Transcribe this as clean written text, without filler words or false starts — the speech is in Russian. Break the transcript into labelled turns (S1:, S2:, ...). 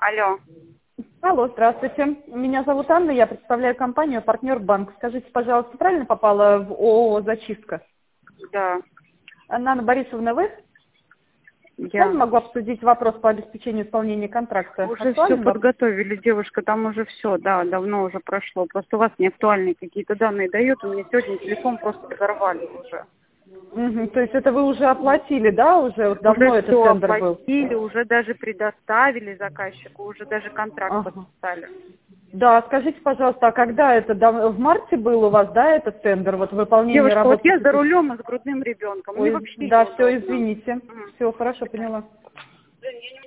S1: Алло.
S2: Алло, здравствуйте. Меня зовут Анна, я представляю компанию «Партнер Банк». Скажите, пожалуйста, правильно попала в ООО «Зачистка»?
S1: Да.
S2: Анна Борисовна, вы? С
S1: Я.
S2: вами могу обсудить вопрос по обеспечению исполнения контракта.
S1: Уже все
S2: Актуальный вопрос?
S1: подготовили, девушка, там уже все, да, давно уже прошло. Просто у вас не актуальные какие-то данные дают, у меня сегодня телефон просто взорвали уже.
S2: Мгм, то есть это вы уже оплатили, да, уже вот давно
S1: Уже
S2: этот
S1: все
S2: тендер был?
S1: оплатили, уже даже предоставили заказчику, уже даже контракт
S2: Ага.
S1: подписали.
S2: Да, скажите, пожалуйста, а когда это? В марте был у вас, да, этот тендер, вот выполнение
S1: Девушка, вот
S2: работ?
S1: я за рулем и с грудным ребенком, мне
S2: Ой,
S1: вообще
S2: да, все,
S1: неудобно.
S2: извините. Все, хорошо, поняла.